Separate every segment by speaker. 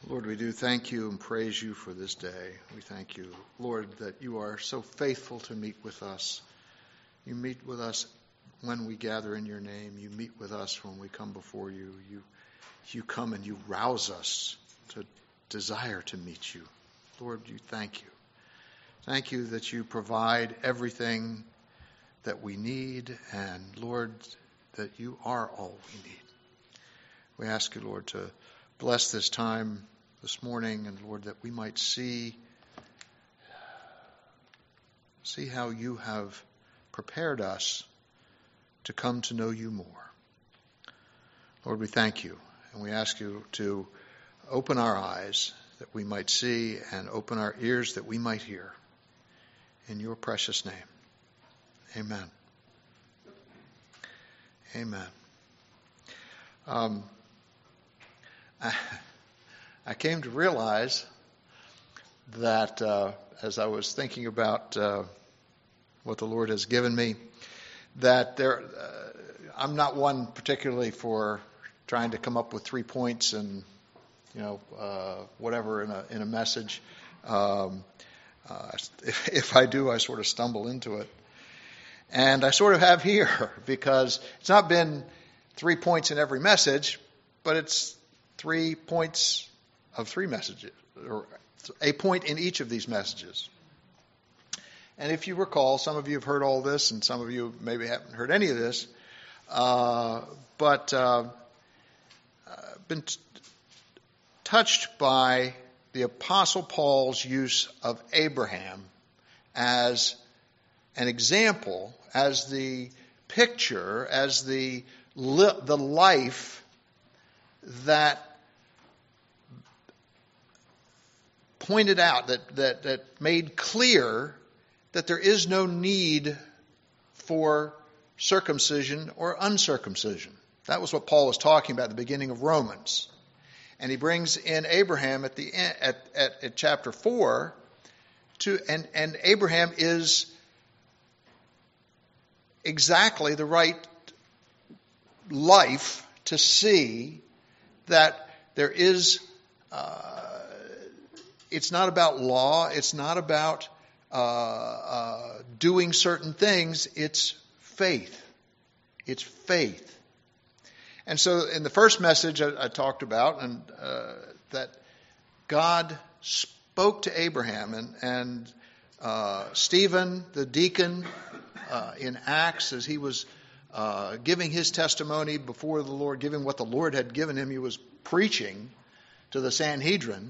Speaker 1: Lord, we do thank you and praise you for this day. We thank you, Lord, that you are so faithful to meet with us. You meet with us when we gather in your name. You meet with us when we come before you. You come and you rouse us to desire to meet you. Lord, you thank you. Thank you that you provide everything that we need, and Lord, that you are all we need. We ask you, Lord, to bless this time this morning, and Lord, that we might see how you have prepared us to come to know you more. Lord, we thank you, and we ask you to open our eyes that we might see, and open our ears that we might hear. In your precious name, amen. Amen. I came to realize that as I was thinking about what the Lord has given me, that I'm not one particularly for trying to come up with 3 points and whatever in a message. If I do, I sort of stumble into it, and I sort of have here, because it's not been 3 points in every message, but it's 3 points of 3 messages, or a point in each of these messages. And if you recall, some of you have heard all this, and some of you maybe haven't heard any of this, but been touched by the Apostle Paul's use of Abraham as an example, as the picture, as the life that pointed out, that made clear that there is no need for circumcision or uncircumcision. That was what Paul was talking about at the beginning of Romans. And he brings in Abraham at the end, at chapter 4, and Abraham is exactly the right life to see that there is. It's not about law. It's not about doing certain things. It's faith. It's faith. And so in the first message I talked about, and that God spoke to Abraham, and Stephen, the deacon, in Acts, as he was giving his testimony before the Lord, giving what the Lord had given him, he was preaching to the Sanhedrin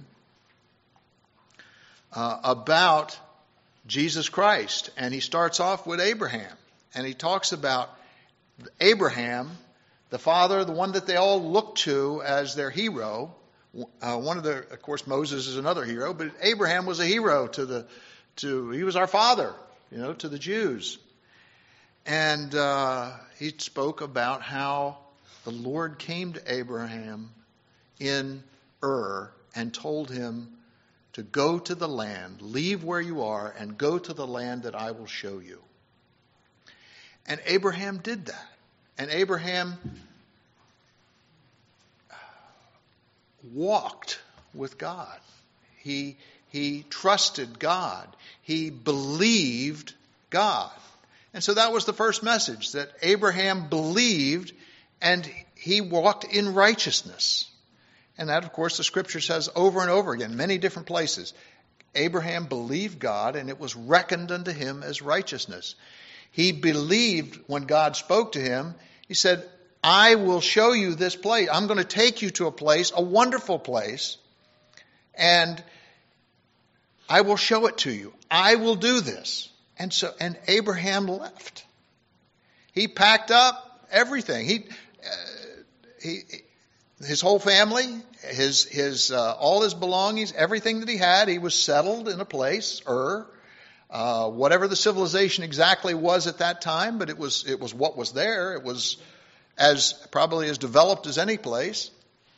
Speaker 1: about Jesus Christ. And he starts off with Abraham, and he talks about Abraham, the father, the one that they all look to as their hero. Of course, Moses is another hero, but Abraham was a hero he was our father, to the Jews. And he spoke about how the Lord came to Abraham in Ur and told him to go to the land, leave where you are, and go to the land that I will show you. And Abraham did that. And Abraham walked with God. He trusted God. He believed God. And so that was the first message, that Abraham believed and he walked in righteousness. And that, of course, the Scripture says over and over again, many different places. Abraham believed God, and it was reckoned unto him as righteousness. He believed when God spoke to him. He said, I will show you this place. I'm going to take you to a place, a wonderful place, and I will show it to you. I will do this. And Abraham left. He packed up everything. His whole family, all his belongings, everything that he had, he was settled in a place, whatever the civilization exactly was at that time, but it was what was there. It was probably as developed as any place.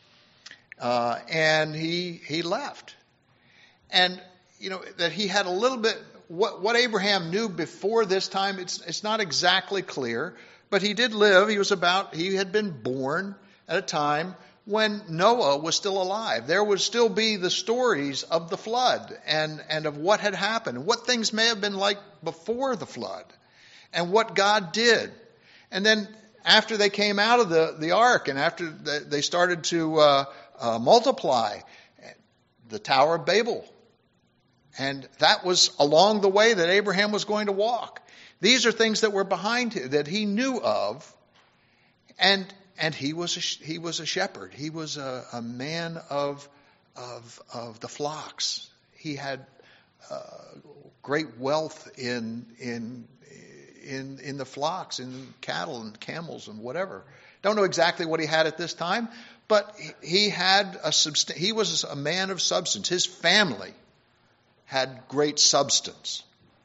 Speaker 1: And he left. And that he had a little bit, what Abraham knew before this time, it's not exactly clear, but he did live. He had been born at a time when Noah was still alive. There would still be the stories of the flood and of what had happened, what things may have been like before the flood, and what God did. And then after they came out of the ark and after they started to multiply, the Tower of Babel. And that was along the way that Abraham was going to walk. These are things that were behind him, that he knew of. And he was a shepherd. He was a man of the flocks. He had great wealth in the flocks, in cattle and camels and whatever. Don't know exactly what he had at this time, but he was a man of substance. His family had great substance.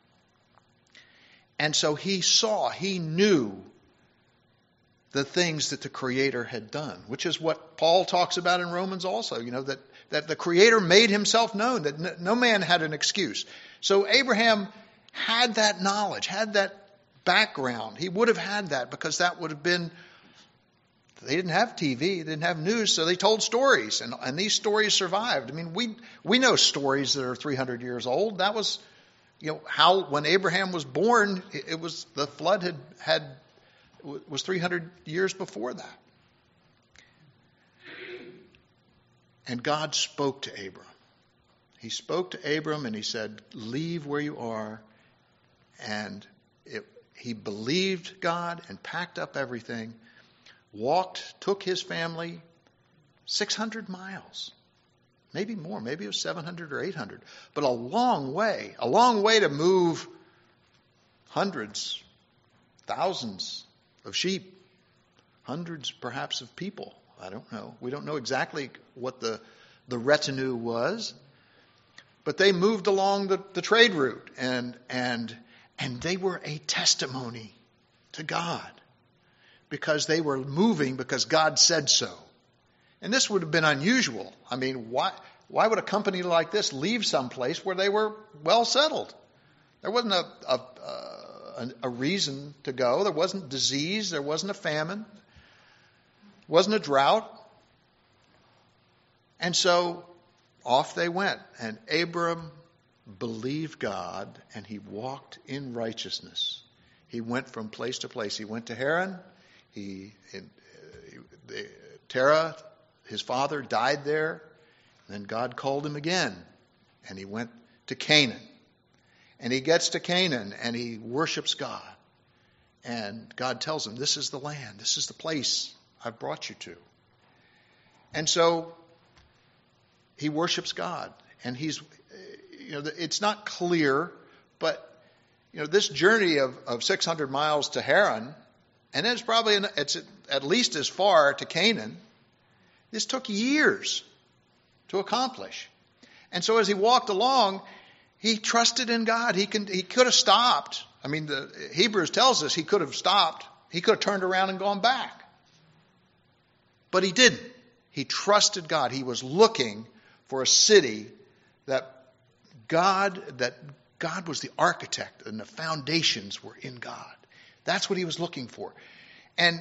Speaker 1: And so he knew the things that the Creator had done, which is what Paul talks about in Romans also, that the Creator made himself known, that no man had an excuse. So Abraham had that knowledge, had that background. He would have had that because that would have been, they didn't have TV, they didn't have news, so they told stories, and these stories survived. I mean, we know stories that are 300 years old. That was, how when Abraham was born, it was the flood was 300 years before that. And God spoke to Abram. He spoke to Abram and he said, leave where you are. And he believed God and packed up everything, took his family 600 miles, maybe more, maybe it was 700 or 800, but a long way to move hundreds, thousands of sheep, hundreds perhaps of people. I don't know. We don't know exactly what the retinue was, but they moved along the trade route, and they were a testimony to God because they were moving because God said so. And this would have been unusual. I mean, why would a company like this leave someplace where they were well settled? There wasn't a reason to go. There wasn't disease. There wasn't a famine. Wasn't a drought. And so off they went. And Abram believed God and he walked in righteousness. He went from place to place. He went to Haran. Terah, his father, died there. Then God called him again. And he went to Canaan. And he gets to Canaan and he worships God. And God tells him, this is the land, this is the place I've brought you to. And so he worships God. And it's not clear, but this journey of 600 miles to Haran, and it's probably it's at least as far to Canaan, this took years to accomplish. And so as he walked along, he trusted in God. He could have stopped. I mean, the Hebrews tells us he could have stopped. He could have turned around and gone back. But he didn't. He trusted God. He was looking for a city that God was the architect and the foundations were in God. That's what he was looking for. And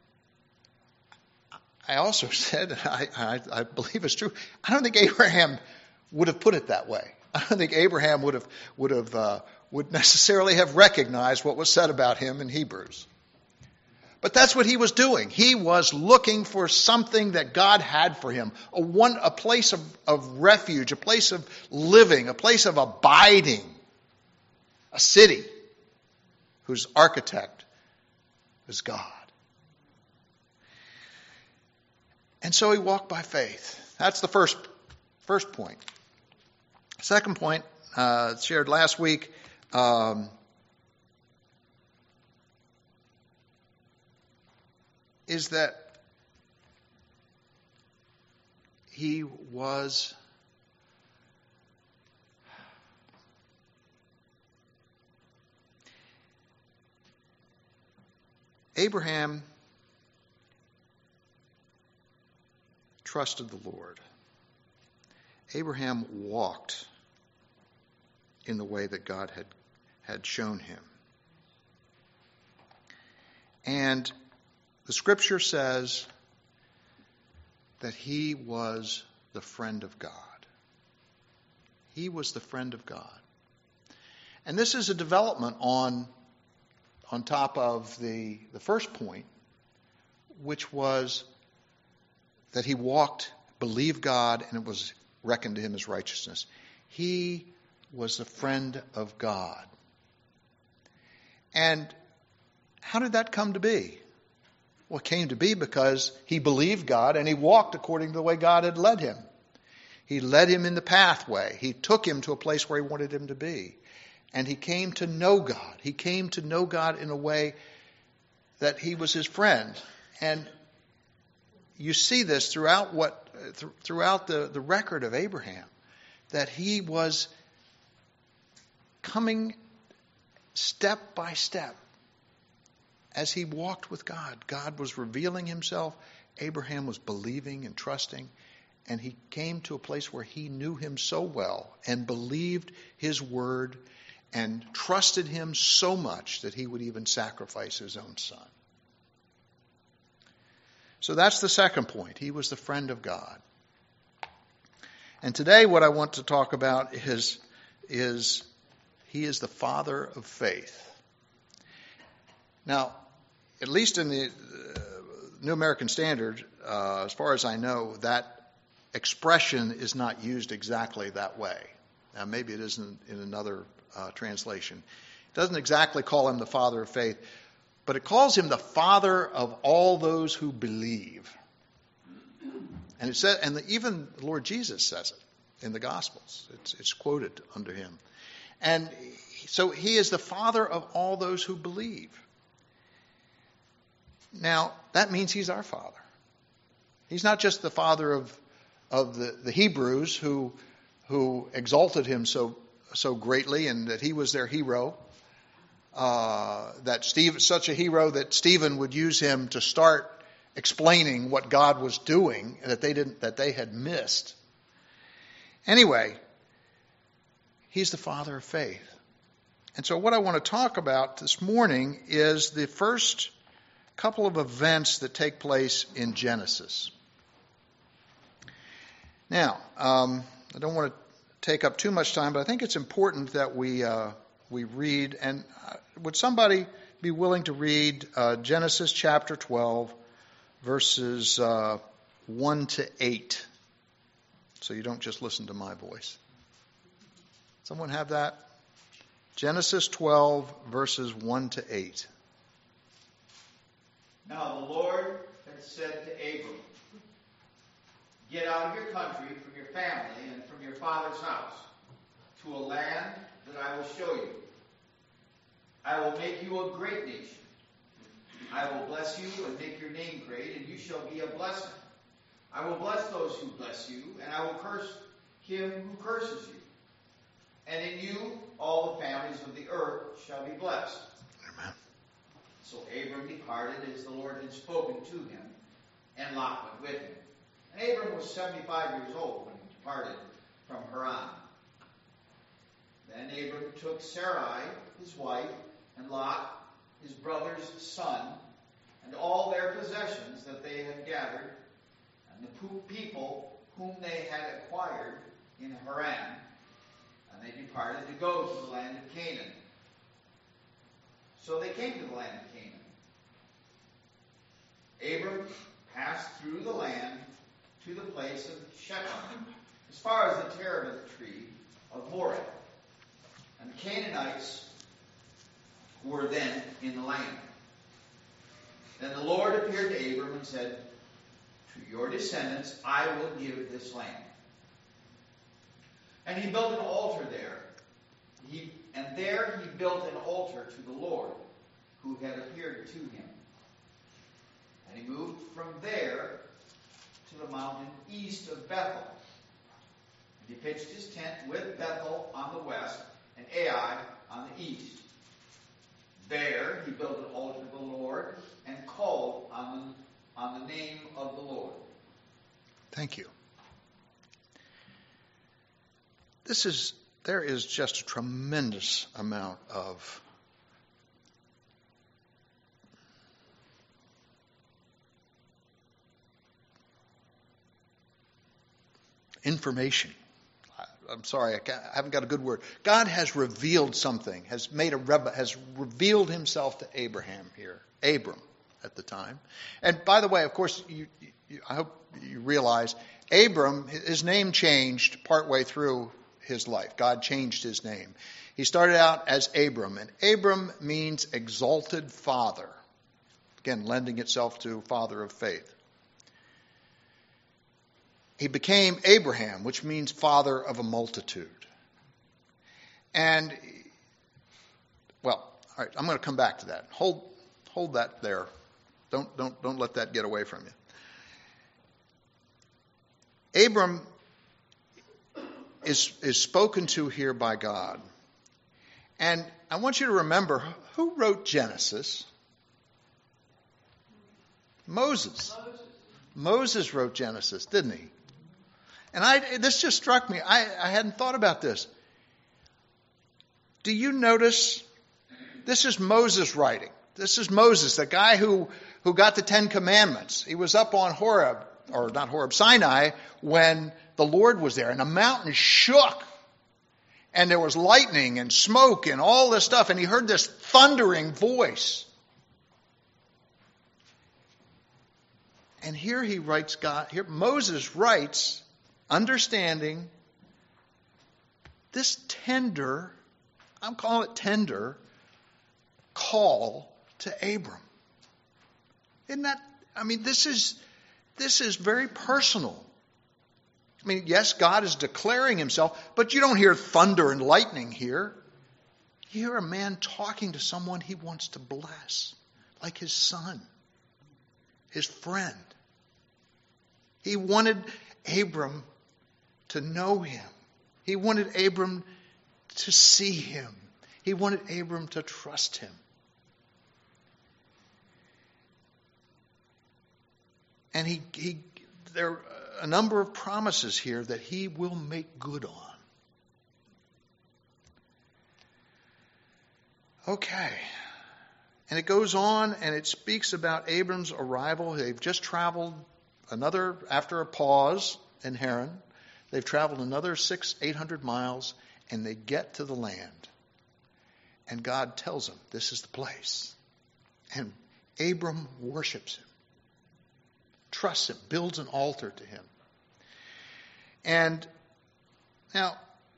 Speaker 1: I also said, and I believe it's true, I don't think Abraham would have put it that way. I don't think Abraham would necessarily have recognized what was said about him in Hebrews. But that's what he was doing. He was looking for something that God had for him, a place of refuge, a place of living, a place of abiding, a city whose architect is God. And so he walked by faith. That's the first point. Second point, shared last week, is that Abraham trusted the Lord. Abraham walked in the way that God had shown him. And the scripture says that he was the friend of God. He was the friend of God. And this is a development on top of the first point, which was that he walked, believed God, and it was reckoned to him as righteousness. He was the friend of God. And how did that come to be? Well, it came to be because he believed God and he walked according to the way God had led him. He led him in the pathway. He took him to a place where he wanted him to be. And he came to know God. He came to know God in a way that he was his friend. And you see this throughout the record of Abraham, that he was coming step by step as he walked with God. God was revealing himself. Abraham was believing and trusting. And he came to a place where he knew him so well and believed his word and trusted him so much that he would even sacrifice his own son. So that's the second point. He was the friend of God. And today what I want to talk about is he is the father of faith. Now, at least in the New American Standard, as far as I know, that expression is not used exactly that way. Now, maybe it isn't in another translation. It doesn't exactly call him the father of faith, but it calls him the father of all those who believe. And it says, and even the Lord Jesus says it in the Gospels. It's quoted under him. And so he is the father of all those who believe. Now, that means he's our father. He's not just the father of the Hebrews who exalted him so greatly and that he was their hero. Such a hero that Stephen would use him to start explaining what God was doing that they had missed. Anyway, he's the father of faith. And so what I want to talk about this morning is the first couple of events that take place in Genesis. Now, I don't want to take up too much time, but I think it's important that we read. And would somebody be willing to read Genesis chapter 12, verses 1 to 8, so you don't just listen to my voice? Someone have that? Genesis 12, verses 1 to 8.
Speaker 2: Now the Lord had said to Abram, "Get out of your country, from your family, and from your father's house, to a land that I will show you. I will make you a great nation. I will bless you and make your name great, and you shall be a blessing. I will bless those who bless you, and I will curse him who curses you. And in you all the families of the earth shall be blessed."
Speaker 1: Amen.
Speaker 2: So Abram departed as the Lord had spoken to him, and Lot went with him. And Abram was 75 years old when he departed from Haran. Then Abram took Sarai, his wife, and Lot, his brother's son, and all their possessions that they had gathered, and the people whom they had acquired in Haran, and they departed to go to the land of Canaan. So they came to the land of Canaan. Abram passed through the land to the place of Shechem, as far as the terebinth tree of Moreh. And the Canaanites were then in the land. Then the Lord appeared to Abram and said, "To your descendants I will give this land." And he built an altar there. There he built an altar to the Lord, who had appeared to him. And he moved from there to the mountain east of Bethel. And he pitched his tent with Bethel on the west and Ai on the east. There he built an altar to the Lord and called on the name of the Lord.
Speaker 1: Thank you. There is just a tremendous amount of information. I'm sorry, I haven't got a good word. God has revealed something, has revealed himself to Abraham here. Abram at the time. And by the way, of course, I hope you realize, Abram, his name changed partway through his life. God changed his name. He started out as Abram, and Abram means exalted father. Again, lending itself to father of faith. He became Abraham, which means father of a multitude. And, well, all right, I'm going to come back to that. Hold that there. Don't let that get away from you. Abram is spoken to here by God. And I want you to remember, who wrote Genesis? Moses. Moses wrote Genesis, didn't he? And this just struck me. I hadn't thought about this. Do you notice? This is Moses writing. This is Moses, the guy who got the Ten Commandments. He was up on Sinai, when the Lord was there. And the mountain shook. And there was lightning and smoke and all this stuff. And he heard this thundering voice. And here he writes Moses writes, understanding this tender, I'm calling it tender, call to Abram. Isn't that, this is very personal. Yes, God is declaring himself, but you don't hear thunder and lightning here. You hear a man talking to someone he wants to bless, like his son, his friend. He wanted Abram to know him. He wanted Abram to see him. He wanted Abram to trust him. And there are a number of promises here that he will make good on. Okay. And it goes on and it speaks about Abram's arrival. They've just traveled after a pause in Haran, they've traveled another 600-800 miles, and they get to the land. And God tells them, this is the place. And Abram worships him, trusts him, builds an altar to him. And now,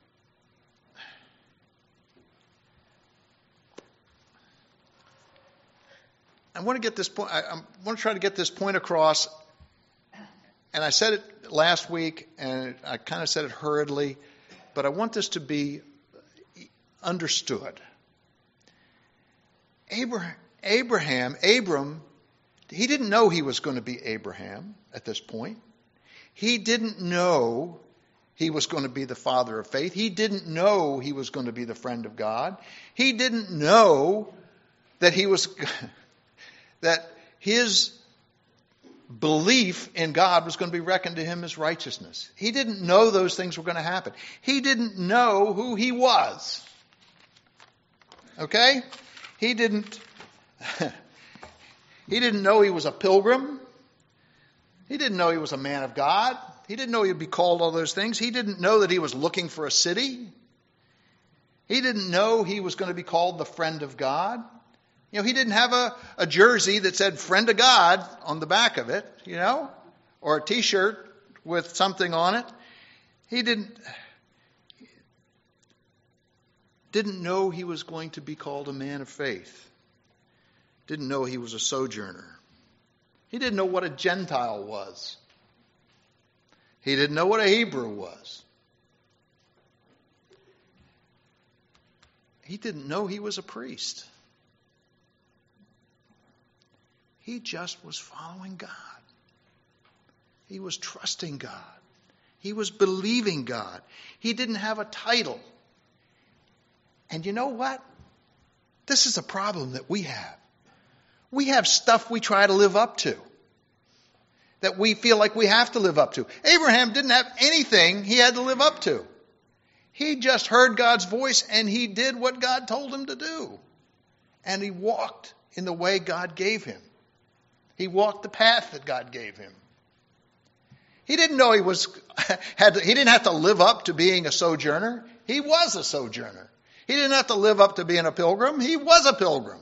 Speaker 1: I want to get this point. I want to try to get this point across. And I said it last week, and I kind of said it hurriedly, but I want this to be understood. Abram, he didn't know he was going to be Abraham at this point. He didn't know he was going to be the father of faith. He didn't know he was going to be the friend of God. He didn't know that that his belief in God was going to be reckoned to him as righteousness. He didn't know those things were going to happen. He didn't know who he was. Okay? He didn't know he was a pilgrim. He didn't know he was a man of God. He didn't know he'd be called all those things. He didn't know that he was looking for a city. He didn't know he was going to be called the friend of God. He didn't have a jersey that said friend of God on the back of it, or a t-shirt with something on it. He didn't know he was going to be called a man of faith. Didn't know he was a sojourner. He didn't know what a Gentile was. He didn't know what a Hebrew was. He didn't know he was a priest. He just was following God. He was trusting God. He was believing God. He didn't have a title. And you know what? This is a problem that we have. We have stuff we try to live up to, that we feel like we have to live up to. Abraham didn't have anything he had to live up to. He just heard God's voice and he did what God told him to do. And he walked in the way God gave him. He walked the path that God gave him. He didn't know he didn't have to live up to being a sojourner. He was a sojourner. He didn't have to live up to being a pilgrim. He was a pilgrim.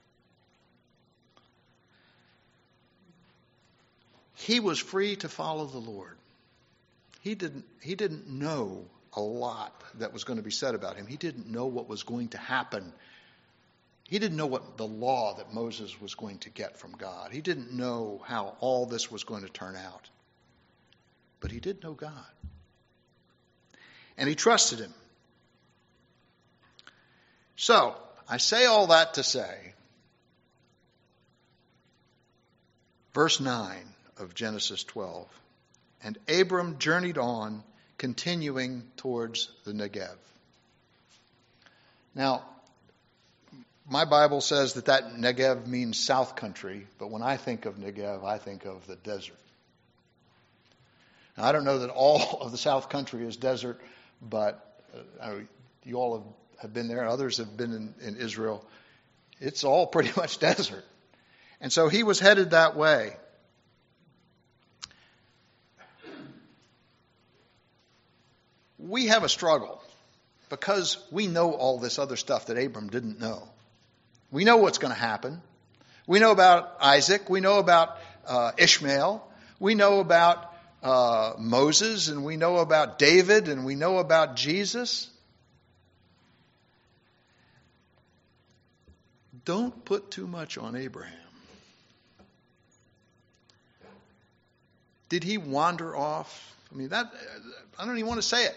Speaker 1: He was free to follow the Lord. He didn't know a lot that was going to be said about him. He didn't know what was going to happen. He didn't know what the law that Moses was going to get from God. He didn't know how all this was going to turn out. But he did know God. And he trusted him. So, I say all that to say, verse 9 of Genesis 12, and Abram journeyed on, continuing towards the Negev. Now, my Bible says that Negev means south country, but when I think of Negev, I think of the desert. Now, I don't know that all of the south country is desert, but you all have been there. Others have been in Israel. It's all pretty much desert. And so he was headed that way. We have a struggle because we know all this other stuff that Abram didn't know. We know what's going to happen. We know about Isaac. We know about Ishmael. We know about Moses, and we know about David, and we know about Jesus. Don't put too much on Abraham. Did he wander off? I mean, I don't even want to say it.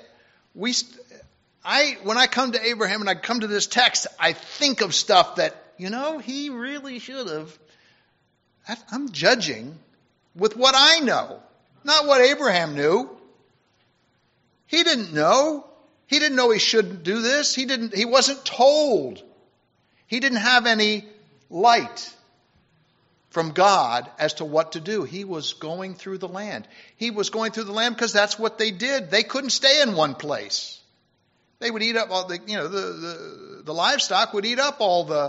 Speaker 1: When I come to Abraham and I come to this text, I think of stuff that, he really should have. I'm judging with what I know, not what Abraham knew. He didn't know. He didn't know he shouldn't do this. He wasn't told. He didn't have any light from God as to what to do. He was going through the land. He was going through the land because that's what they did. They couldn't stay in one place. They would eat up all the livestock would eat up all the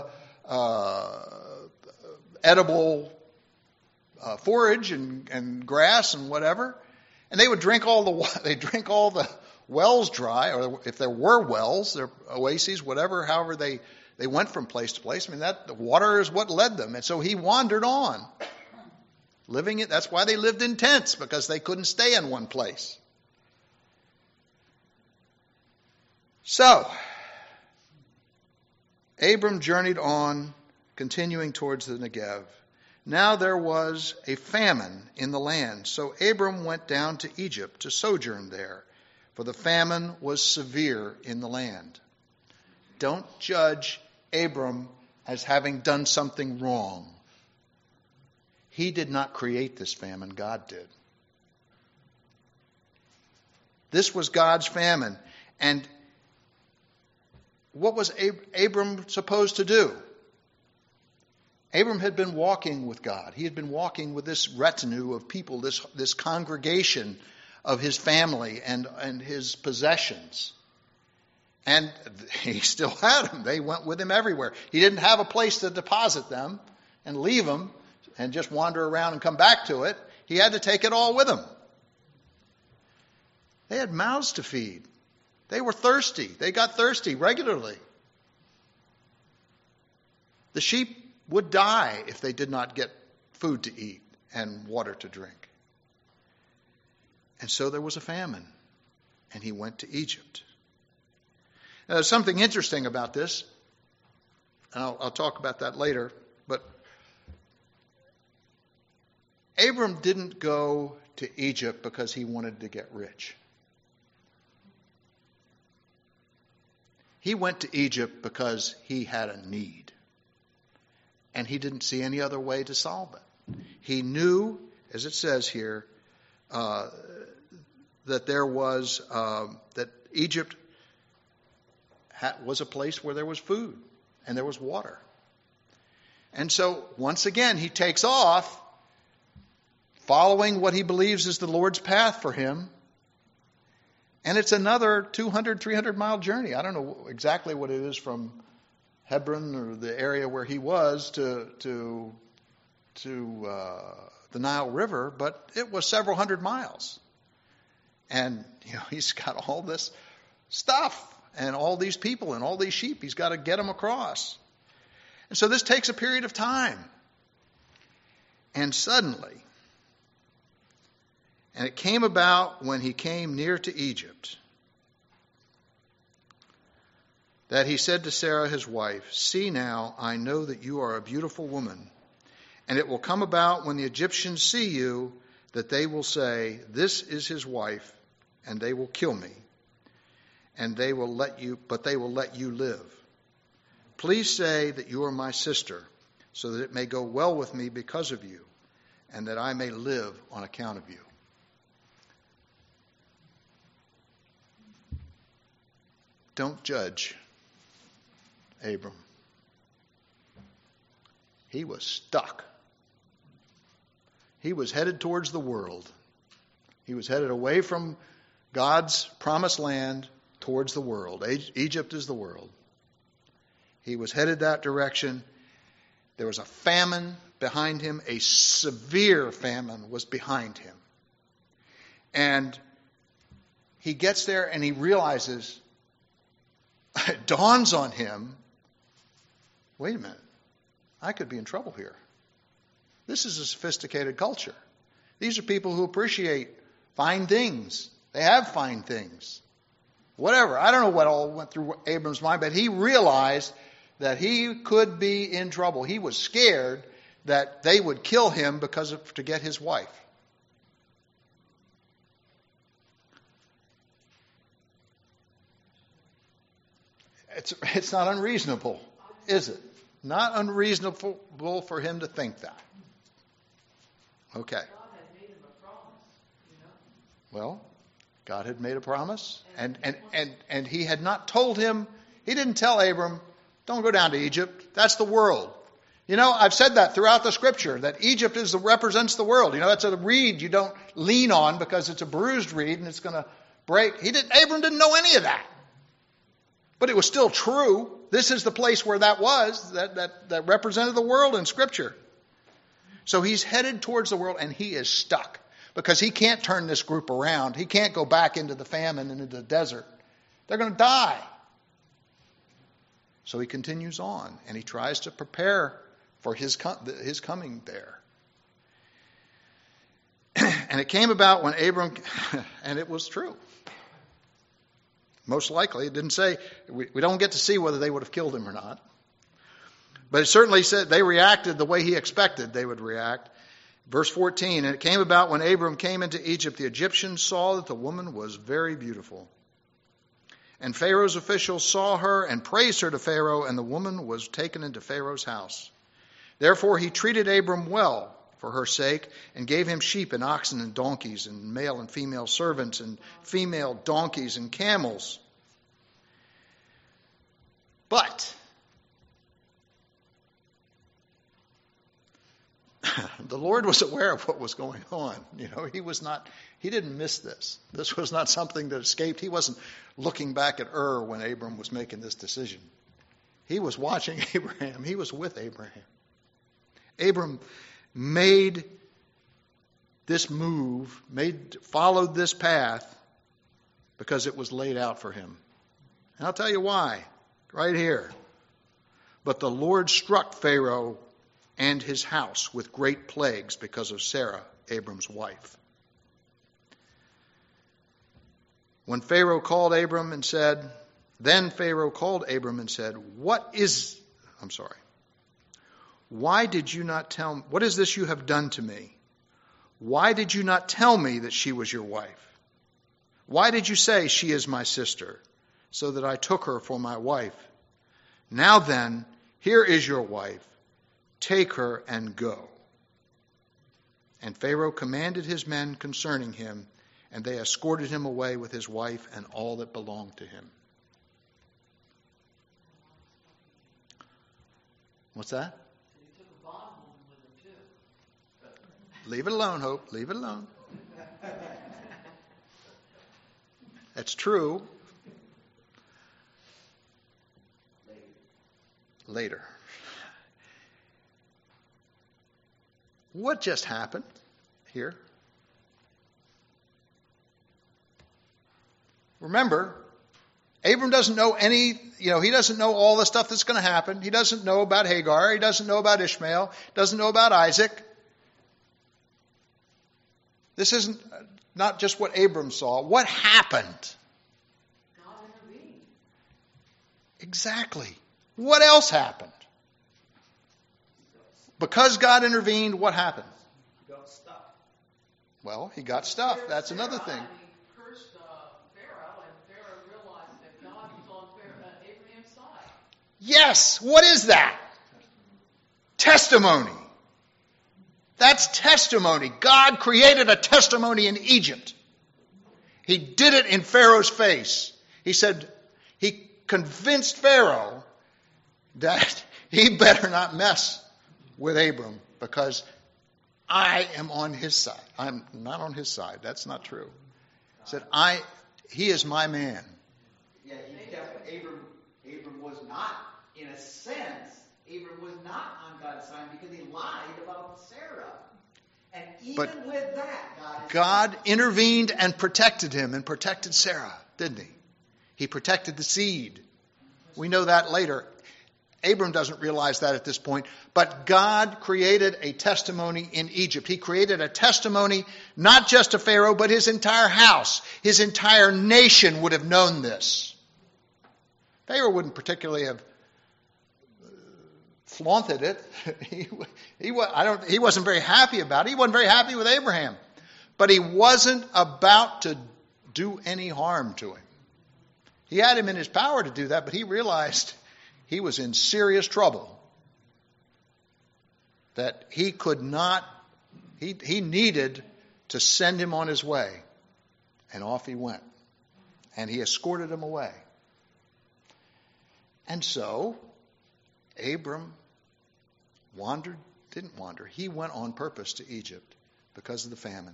Speaker 1: edible forage and grass and whatever, and they would drink all the wells dry, or if there were wells, their oases, whatever, however they went from place to place. I mean, the water is what led them. And so he wandered on, living it. That's why they lived in tents, because they couldn't stay in one place. So, Abram journeyed on, continuing towards the Negev. Now there was a famine in the land, so Abram went down to Egypt to sojourn there, for the famine was severe in the land. Don't judge Abram as having done something wrong. He did not create this famine, God did. This was God's famine. And what was Abram supposed to do? Abram had been walking with God. He had been walking with this retinue of people, this congregation of his family and his possessions. And he still had them. They went with him everywhere. He didn't have a place to deposit them and leave them and just wander around and come back to it. He had to take it all with him. They had mouths to feed. They were thirsty. They got thirsty regularly. The sheep would die if they did not get food to eat and water to drink. And so there was a famine, and he went to Egypt. Now, there's something interesting about this, and I'll talk about that later, but Abram didn't go to Egypt because he wanted to get rich. He went to Egypt because he had a need, and he didn't see any other way to solve it. He knew, as it says here, that there was that Egypt was a place where there was food and there was water. And so, once again, he takes off, following what he believes is the Lord's path for him. And it's another 200, 300-mile journey. I don't know exactly what it is from Hebron or the area where he was to the Nile River, but it was several hundred miles. And, he's got all this stuff and all these people and all these sheep. He's got to get them across. And so this takes a period of time. And suddenly, and it came about when he came near to Egypt, that he said to Sarah his wife, "See now, I know that you are a beautiful woman. And it will come about when the Egyptians see you, that they will say, 'This is his wife,' and they will kill me. And they will let you live. Please say that you are my sister, so that it may go well with me because of you, and that I may live on account of you." Don't judge Abram. He was stuck. He was headed towards the world. He was headed away from God's promised land towards the world. Egypt is the world. He was headed that direction. There was a famine behind him. A severe famine was behind him. And he gets there and he realizes, it dawns on him, wait a minute, I could be in trouble here. This is a sophisticated culture. These are people who appreciate fine things. They have fine things. Whatever. I don't know what all went through Abram's mind, but he realized that he could be in trouble. He was scared that they would kill him to get his wife. It's not unreasonable, is it? Not unreasonable for him to think that. Okay.
Speaker 3: God had made him a promise,
Speaker 1: Well, God had made a promise, and he had not told him. He didn't tell Abram, "Don't go down to Egypt. That's the world." I've said that throughout the Scripture, that Egypt represents the world. That's a reed you don't lean on because it's a bruised reed and it's going to break. Abram didn't know any of that. But it was still true. This is the place where that was, that represented the world in Scripture. So he's headed towards the world, and he is stuck because he can't turn this group around. He can't go back into the famine and into the desert. They're going to die. So he continues on, and he tries to prepare for his coming there. And it came about when Abram, and it was true. Most likely, it didn't say, we don't get to see whether they would have killed him or not. But it certainly said they reacted the way he expected they would react. Verse 14, and it came about when Abram came into Egypt, the Egyptians saw that the woman was very beautiful. And Pharaoh's officials saw her and praised her to Pharaoh, and the woman was taken into Pharaoh's house. Therefore he treated Abram well for her sake, and gave him sheep and oxen and donkeys, and male and female servants, and female donkeys and camels. But the Lord was aware of what was going on. He didn't miss this. This was not something that escaped. He wasn't looking back at when Abram was making this decision. He was watching Abraham. He was with Abraham. Abram made this move, followed this path because it was laid out for him. And I'll tell you why, right here. But the Lord struck Pharaoh and his house with great plagues because of Sarah, Abram's wife. Then Pharaoh called Abram and said, why did you not tell me? What is this you have done to me? Why did you not tell me that she was your wife? Why did you say she is my sister, so that I took her for my wife? Now then, here is your wife. Take her and go. And Pharaoh commanded his men concerning him, and they escorted him away with his wife and all that belonged to him. What's that?
Speaker 3: He took a bondwoman with him too.
Speaker 1: Leave it alone, Hope. Leave it alone. That's true. Later. What just happened here? Remember, Abram doesn't know he doesn't know all the stuff that's going to happen. He doesn't know about Hagar. He doesn't know about Ishmael. Doesn't know about Isaac. This isn't not just what Abram saw. What happened?
Speaker 3: God intervened.
Speaker 1: Exactly. What else happened? Because God intervened, what happened?
Speaker 2: He got stuck.
Speaker 1: Well, he got stuff. That's another thing.
Speaker 3: And he cursed Pharaoh, and Pharaoh realized that God was on Abraham's side.
Speaker 1: Yes. What is that? Testimony. That's testimony. God created a testimony in Egypt. He did it in Pharaoh's face. He convinced Pharaoh that he better not mess with Abram because I am on his side. I'm not on his side. That's not true. He said, he is my man.
Speaker 2: Yeah, Abram was not, in a sense, Abram was not on God's side because he lied about Sarah. And even with that,
Speaker 1: God intervened and protected him and protected Sarah, didn't he? He protected the seed. We know that later. Abram doesn't realize that at this point, but God created a testimony in Egypt. He created a testimony not just to Pharaoh, but his entire house. His entire nation would have known this. Pharaoh wouldn't particularly have flaunted it. He wasn't very happy about it. He wasn't very happy with Abraham. But he wasn't about to do any harm to him. He had him in his power to do that, but he realized he was in serious trouble. That he could not, he needed to send him on his way. And off he went. And he escorted him away. And so, Abram didn't wander. He went on purpose to Egypt because of the famine.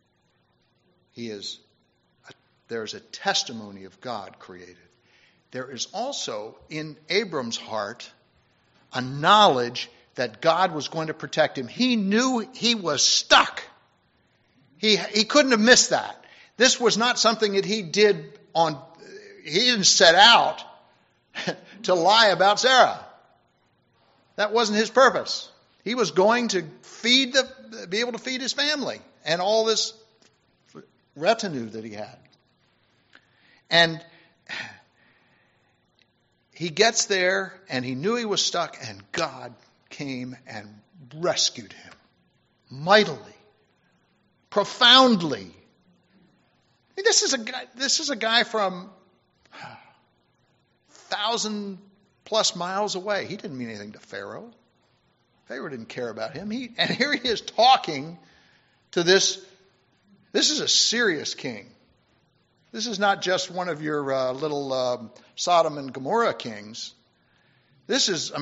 Speaker 1: There's a testimony of God created. There is also in Abram's heart a knowledge that God was going to protect him. He knew he was stuck. He couldn't have missed that. This was not something that he did he didn't set out to lie about Sarah. That wasn't his purpose. He was going to be able to feed his family and all this retinue that he had. And he gets there and he knew he was stuck, and God came and rescued him mightily, profoundly. This is a guy from 1,000+ miles away. He didn't mean anything to Pharaoh. Pharaoh didn't care about him. And here he is talking to this. This is a serious king. This is not just one of your little Sodom and Gomorrah kings. This was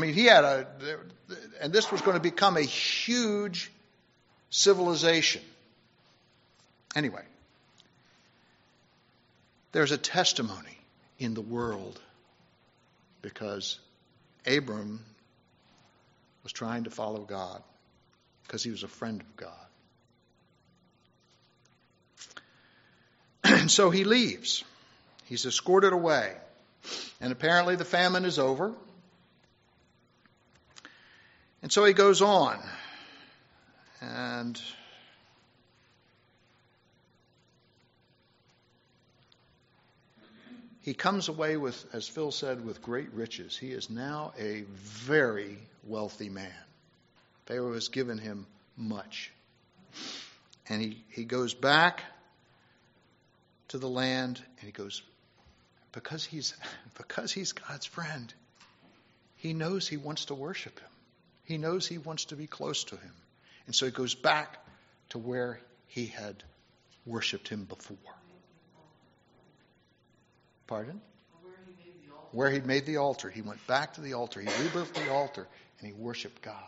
Speaker 1: going to become a huge civilization. Anyway, there's a testimony in the world because Abram was trying to follow God because he was a friend of God. And so he leaves. He's escorted away. And apparently the famine is over. And so he goes on. And he comes away with, as Phil said, with great riches. He is now a very wealthy man. Pharaoh has given him much. And he goes back to the land, and he goes, because he's God's friend, he knows he wants to worship him. He knows he wants to be close to him. And so he goes back to where he had worshipped him before. Pardon? Where he'd made the altar. He went back to the altar. He rebuilt the altar, and he worshiped God.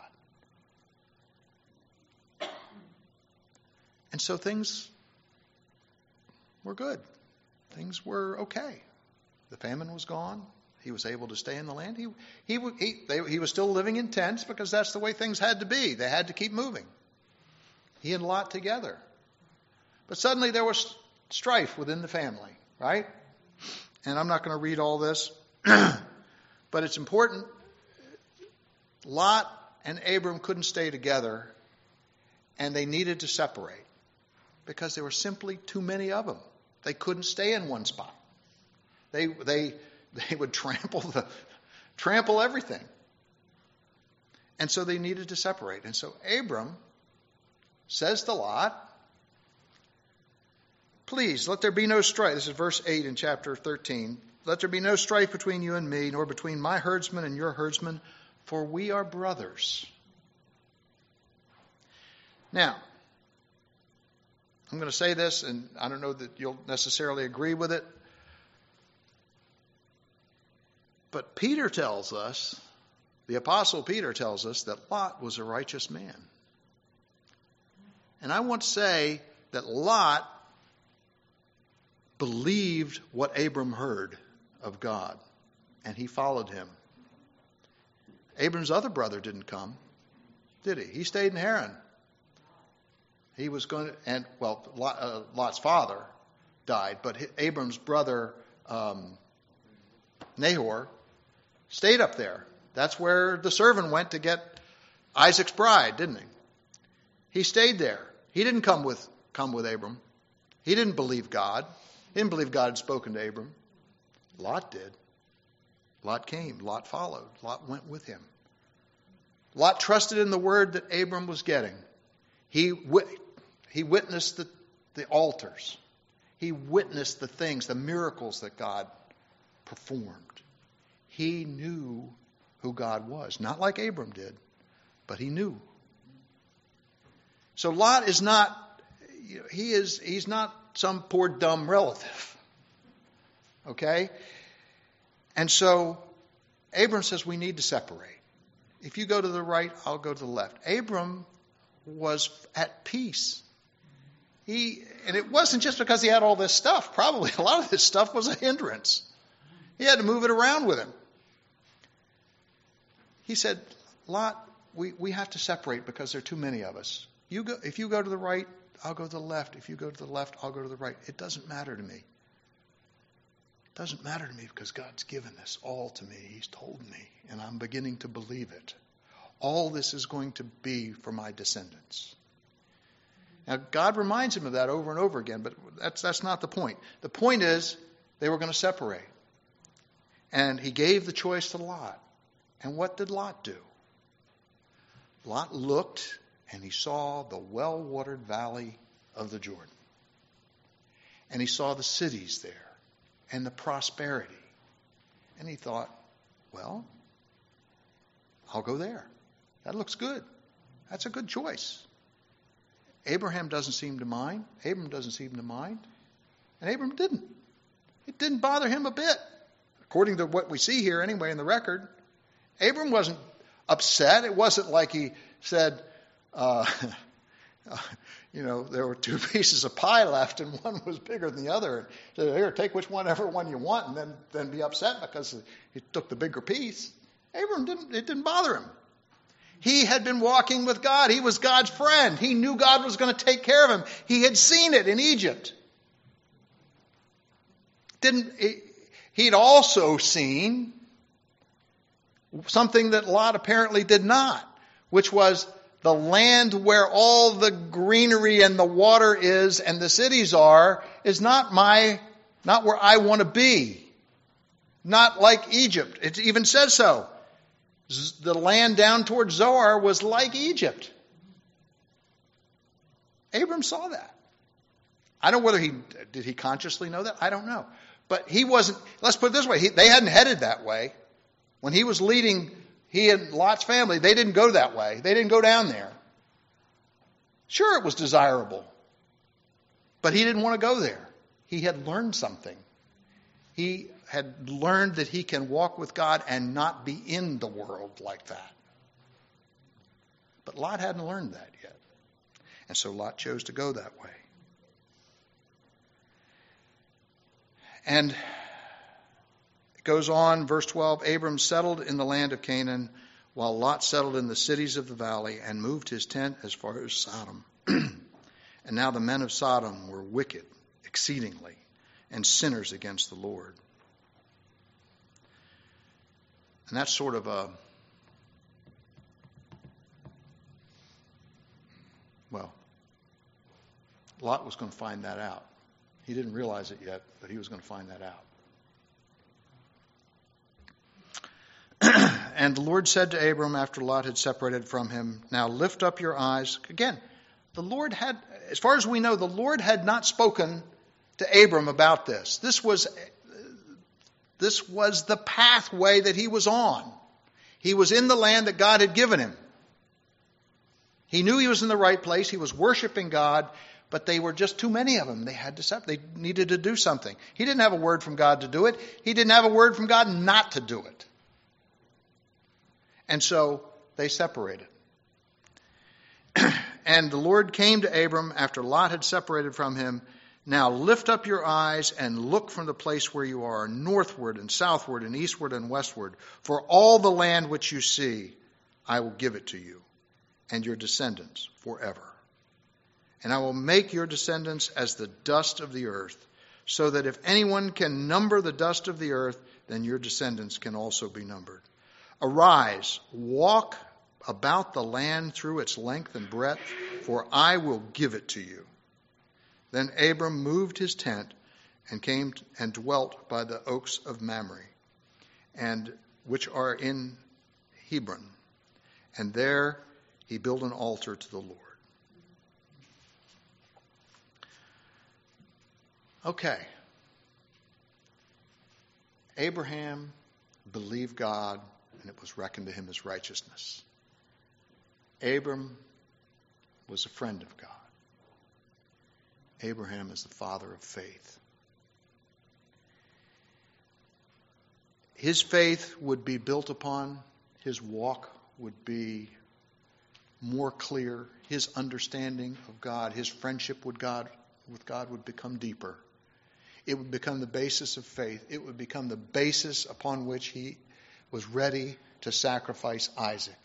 Speaker 1: And so things were good. Things were okay. The famine was gone. He was able to stay in the land. He was still living in tents because that's the way things had to be. They had to keep moving. He and Lot together. But suddenly there was strife within the family, right? And I'm not going to read all this, but it's important. Lot and Abram couldn't stay together, and they needed to separate because there were simply too many of them. They couldn't stay in one spot. They would trample everything. And so they needed to separate. And so Abram says to Lot, please, let there be no strife. This is verse 8 in chapter 13. Let there be no strife between you and me, nor between my herdsmen and your herdsmen, for we are brothers. Now, I'm going to say this, and I don't know that you'll necessarily agree with it, but Peter tells us, the Apostle Peter tells us that Lot was a righteous man. And I want to say that Lot believed what Abram heard of God, and he followed him. Abram's other brother didn't come, did he? He stayed in Haran. He was going to, and well, Lot's father died, but Abram's brother Nahor stayed up there. That's where the servant went to get Isaac's bride, didn't he? He stayed there. He didn't come with Abram. He didn't believe God. He didn't believe God had spoken to Abram. Lot did. Lot came. Lot followed. Lot went with him. Lot trusted in the word that Abram was getting. He witnessed the altars. He witnessed the things, the miracles that God performed. He knew who God was. Not like Abram did, but he knew. So Lot is not, he's not some poor dumb relative. Okay? And so Abram says we need to separate. If you go to the right, I'll go to the left. Abram was at peace. And it wasn't just because he had all this stuff. Probably a lot of this stuff was a hindrance. He had to move it around with him. He said, Lot, we have to separate because there are too many of us. If you go to the right, I'll go to the left. If you go to the left, I'll go to the right. It doesn't matter to me. It doesn't matter to me because God's given this all to me. He's told me, and I'm beginning to believe it. All this is going to be for my descendants. Now, God reminds him of that over and over again, but that's not the point. The point is they were going to separate. And he gave the choice to Lot. And what did Lot do? Lot looked and he saw the well-watered valley of the Jordan. And he saw the cities there and the prosperity. And he thought, well, I'll go there. That looks good. That's a good choice. Abraham doesn't seem to mind. Abram doesn't seem to mind. And Abram didn't. It didn't bother him a bit. According to what we see here anyway in the record, Abram wasn't upset. It wasn't like he said, there were two pieces of pie left and one was bigger than the other. So here, take whichever one you want and then be upset because he took the bigger piece. Abram it didn't bother him. He had been walking with God. He was God's friend. He knew God was going to take care of him. He had seen it in Egypt. He'd also seen something that Lot apparently did not, which was the land where all the greenery and the water is and the cities are is not where I want to be. Not like Egypt. It even says so. The land down towards Zoar was like Egypt. Abram saw that. I don't know whether did he consciously know that? I don't know. But he wasn't, let's put it this way, they hadn't headed that way. When he was leading, he and Lot's family, they didn't go that way. They didn't go down there. Sure, it was desirable. But he didn't want to go there. He had learned something. He had learned that he can walk with God and not be in the world like that. But Lot hadn't learned that yet. And so Lot chose to go that way. And it goes on, verse 12, Abram settled in the land of Canaan, while Lot settled in the cities of the valley and moved his tent as far as Sodom. And now the men of Sodom were wicked exceedingly, and sinners against the Lord. And that's sort of Lot was going to find that out. He didn't realize it yet, but he was going to find that out. And the Lord said to Abram after Lot had separated from him, "Now lift up your eyes." Again, the Lord had, as far as we know, the Lord had not spoken to Abram about this. This was the pathway that he was on. He was in the land that God had given him. He knew he was in the right place. He was worshiping God, but they were just too many of them. They had to separate. They needed to do something. He didn't have a word from God to do it. He didn't have a word from God not to do it. And so they separated. And the Lord came to Abram after Lot had separated from him. "Now lift up your eyes and look from the place where you are, northward and southward and eastward and westward. For all the land which you see, I will give it to you and your descendants forever. And I will make your descendants as the dust of the earth, so that if anyone can number the dust of the earth, then your descendants can also be numbered. Arise, walk about the land through its length and breadth, for I will give it to you." Then Abram moved his tent and came and dwelt by the oaks of Mamre, and which are in Hebron. And there he built an altar to the Lord. Okay. Abraham believed God, and it was reckoned to him as righteousness. Abram was a friend of God. Abraham is the father of faith. His faith would be built upon, his walk would be more clear, his understanding of God, his friendship with God would become deeper. It would become the basis of faith. It would become the basis upon which he was ready to sacrifice Isaac.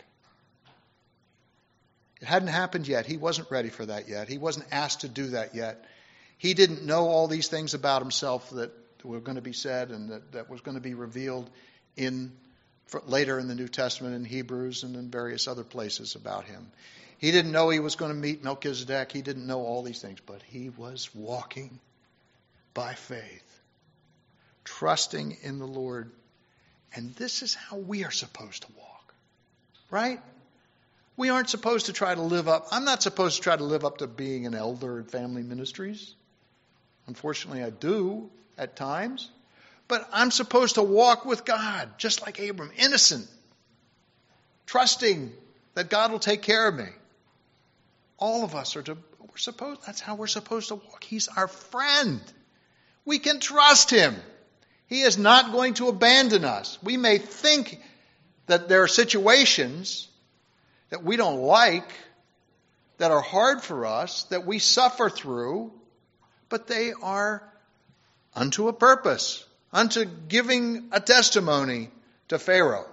Speaker 1: It hadn't happened yet. He wasn't ready for that yet. He wasn't asked to do that yet. He didn't know all these things about himself that were going to be said and that was going to be revealed later in the New Testament in Hebrews and in various other places about him. He didn't know he was going to meet Melchizedek. He didn't know all these things, but he was walking by faith, trusting in the Lord. And this is how we are supposed to walk, right? We aren't supposed to try to live up. I'm not supposed to try to live up to being an elder in family ministries. Unfortunately, I do at times. But I'm supposed to walk with God, just like Abram, innocent, trusting that God will take care of me. All of us that's how we're supposed to walk. He's our friend. We can trust him. He is not going to abandon us. We may think that there are situations that we don't like, that are hard for us, that we suffer through, but they are unto a purpose, unto giving a testimony to Pharaoh.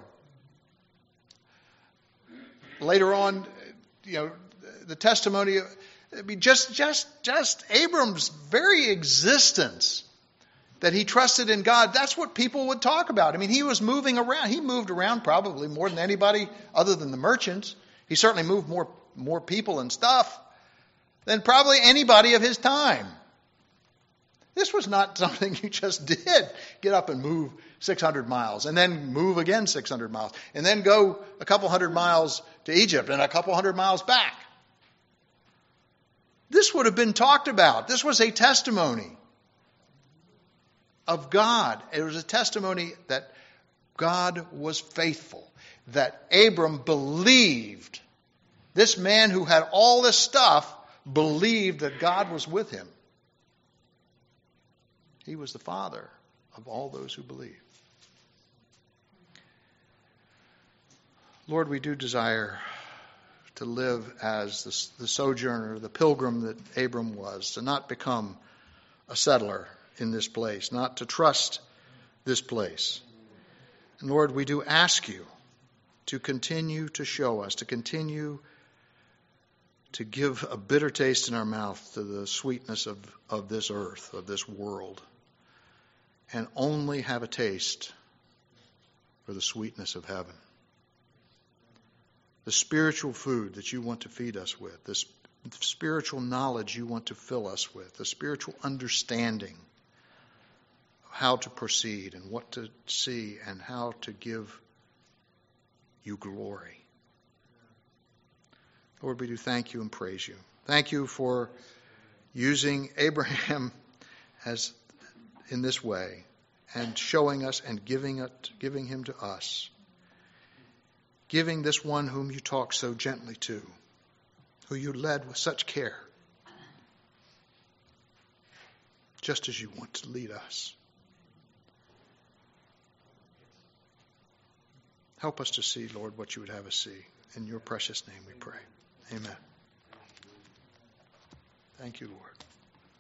Speaker 1: Later on, the testimony, just Abram's very existence, that he trusted in God, that's what people would talk about. I mean, he was moving around. He moved around probably more than anybody other than the merchants. He certainly moved more people and stuff than probably anybody of his time. This was not something you just did. Get up and move 600 miles and then move again 600 miles and then go a couple hundred miles to Egypt and a couple hundred miles back. This would have been talked about. This was a testimony of God. It was a testimony that God was faithful, that Abram believed. This man who had all this stuff believed that God was with him. He was the father of all those who believe. Lord, we do desire to live as the sojourner, the pilgrim that Abram was, to not become a settler in this place, not to trust this place. And Lord, we do ask you to continue to show us, to continue to give a bitter taste in our mouth to the sweetness of this earth, of this world. and only have a taste for the sweetness of heaven. The spiritual food that you want to feed us with, the spiritual knowledge you want to fill us with, the spiritual understanding of how to proceed and what to see and how to give you glory. Lord, we do thank you and praise you. Thank you for using Abraham as in this way and showing us and giving him to us. Giving this one whom you talk so gently to, who you led with such care, just as you want to lead us. Help us to see, Lord, what you would have us see. In your precious name we pray. Amen. Thank you, Lord.